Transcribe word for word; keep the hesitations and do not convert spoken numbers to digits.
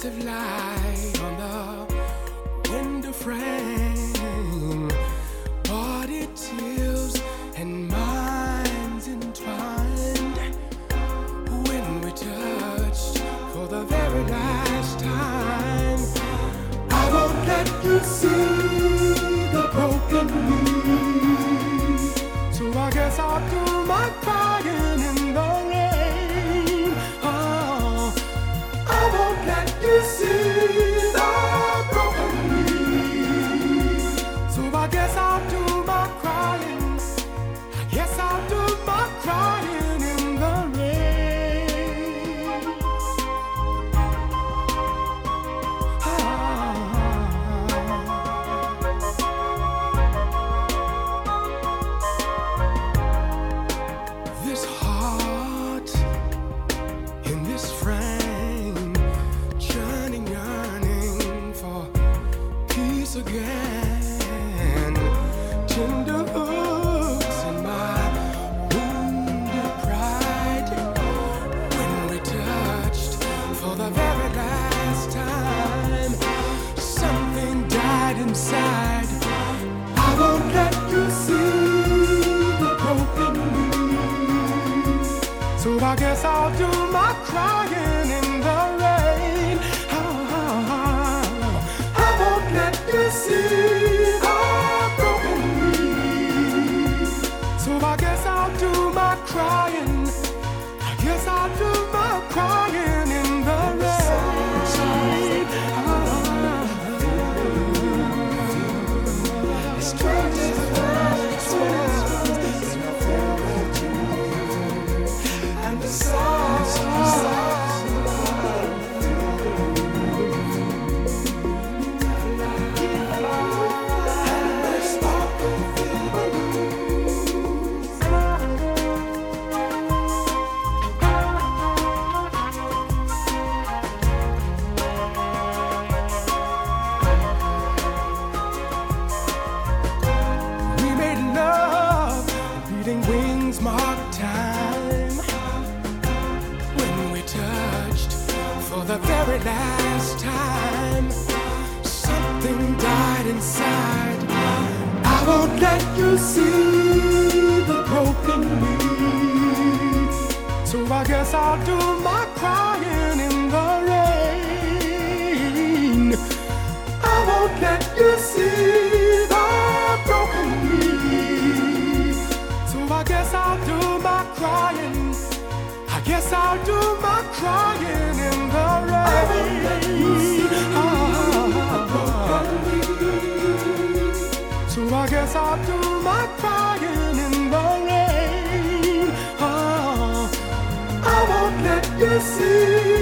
of light on the window frame, body tears and minds entwined. When we touched for the very last time, I won't let you see the broken me. So I guess I'll do my crying in the rain. Oh, I won't let you see the broken me. So I guess I'll do my crying. I guess I'll do my crying in the rain. Oh. This heart in this frame, churning, yearning for peace again. Tender hooks in my wounded pride. When we touched for the very last time, something died inside. I won't let you see the broken me. So I guess I'll do my crying in the rain. Oh, I won't let you see the broken me. So I guess I'll do my crying. I guess I'll do my crying in the rain. And the songs we made love, beating wings marked time. When we touched for the very last time, something died inside. I won't let you see the broken me. So I guess I'll do my crying in the rain. I won't let you see the broken me. So I guess I'll do my crying. I guess I'll do my crying in the rain. So I guess I'll do my crying in the rain. Oh, I won't let you see